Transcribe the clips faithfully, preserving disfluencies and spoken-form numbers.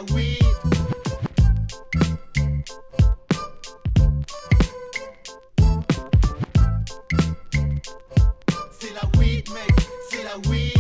la weed. C'est la weed, mec, c'est la weed.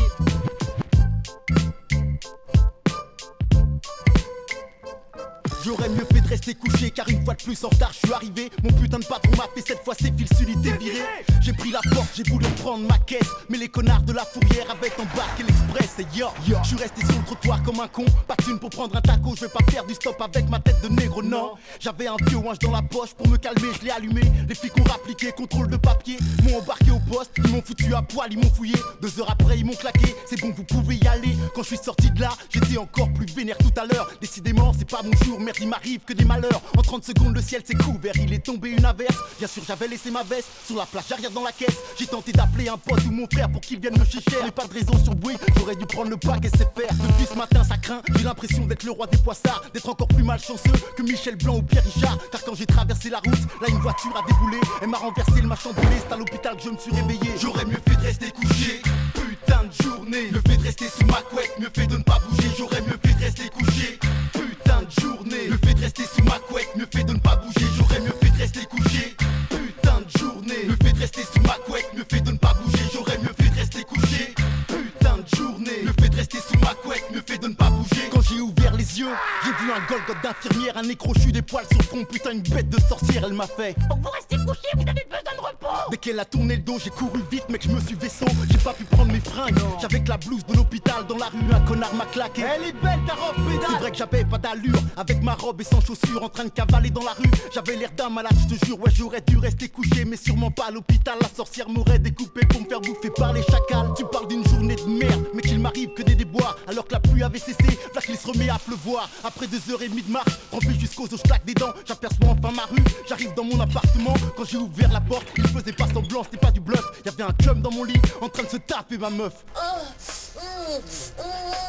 J'aurais mieux fait de rester couché car une fois de plus en retard je suis arrivé. Mon putain de patron m'a fait cette fois ses fils d'unité viré. J'ai pris la porte, j'ai voulu prendre ma caisse, mais les connards de la fourrière avaient embarqué l'express. Et yo, yo, je suis resté sur le trottoir comme un con. Pas de thune pour prendre un taco, je vais pas faire du stop avec ma tête de négro, non. J'avais un vieux ouinge dans la poche pour me calmer, je l'ai allumé. Les flics ont rappliqué, contrôle de papier, m'ont embarqué au poste, ils m'ont foutu à poil, ils m'ont fouillé. Deux heures après ils m'ont claqué, c'est bon vous pouvez y aller. Quand je suis sorti de là, j'étais encore plus vénère tout à l'heure. Décidément c'est pas mon jour, merde il m'arrive que des malheurs. En trente secondes le ciel s'est couvert, il est tombé une averse. Bien sûr j'avais laissé ma veste sur la plage arrière dans la caisse. J'ai tenté d'appeler un pote ou mon frère pour qu'il vienne me chercher. Mais pas de réseau sur bruit, j'aurais dû prendre le pack et c'est faire. Depuis ce matin ça craint, j'ai l'impression d'être le roi des poissards, d'être encore plus malchanceux que Michel Blanc ou Pierre Richard. Car quand j'ai traversé la route, là une voiture a déboulé, elle m'a renversé, elle m'a chamboulé. C'est à l'hôpital que je me suis réveillé. J'aurais mieux fait de rester couché, putain de journée. Mieux fait de rester sous ma couette, mieux fait de ne pas bouger. J'aurais mieux fait de rester couché, putain de journée. Mieux fait de rester sous ma couette, mieux fait de ne pas bouger. J'aurais mieux fait de rester couché, putain de journée. Mieux fait de rester sous ma couette, mieux fait de ne pas bouger. J'aurais mieux fait de rester couché, putain de journée. Mieux fait de rester sous ma couette, mieux fait de ne pas bouger. Quand j'ai ouvert les yeux, j'ai vu un Golgoth d'infirmière, un nez crochu, des poils sur le front. Putain une bête de sorcière, elle m'a fait. Pour vous rester couché, vous avez besoin de repos. Dès qu'elle a tourné le dos, j'ai couru vite, mec, je me suis vaisseau. J'ai pas pu prendre mes fringues. J'avais que la blouse de l'hôpital, dans la rue, un connard m'a claqué. Elle est belle ta robe, pédale. C'est vrai que j'avais pas d'allure, avec ma robe et sans chaussures, en train de cavaler dans la rue. J'avais l'air d'un malade, je te jure, ouais, j'aurais dû rester couché, mais sûrement pas à l'hôpital. La sorcière m'aurait découpé pour me faire bouffer par les chacals. Tu parles d'une journée de merde, mais qu'il m'arrive que des déboires. Alors que la pluie avait cessé, là qu'il se remet à pleuvoir. Après deux heures et demie de marche, trempé jusqu'aux os, je claque des dents. J'aperçois enfin ma rue, j'arrive dans mon appartement. Quand j'ai ouvert la porte, il faisait pas semblant, c'était pas du bluff. Y'avait un chum dans mon lit, en train de se taper ma meuf. Oh, mm, mm,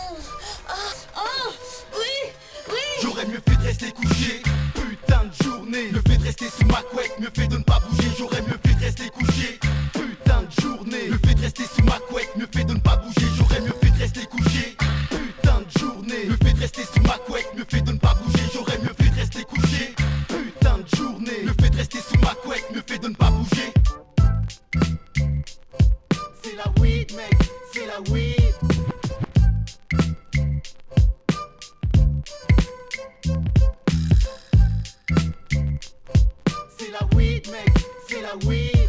ah, oh, oui, oui. J'aurais mieux fait de rester couché, putain de journée. Mieux fait de rester sous ma couette, mieux fait de ne pas bouger. J'aurais mieux fait de rester couché, putain de journée. Mieux fait de rester sous ma couette, mieux fait de ne pas bouger. J'aurais mieux fait de rester couché, putain de journée. Mieux fait de rester sous ma couette, mieux fait de ne pas bouger. J'aurais mieux fait de rester couché, putain de journée. Mieux fait de rester sous ma couette, mieux fait de ne pas bouger. C'est la weed, mec, c'est la weed. C'est la weed, mec, c'est la weed.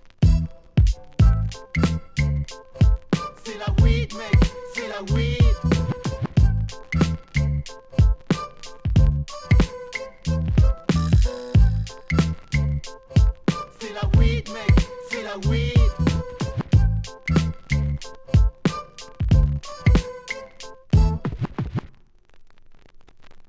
C'est la weed, mec, c'est la weed.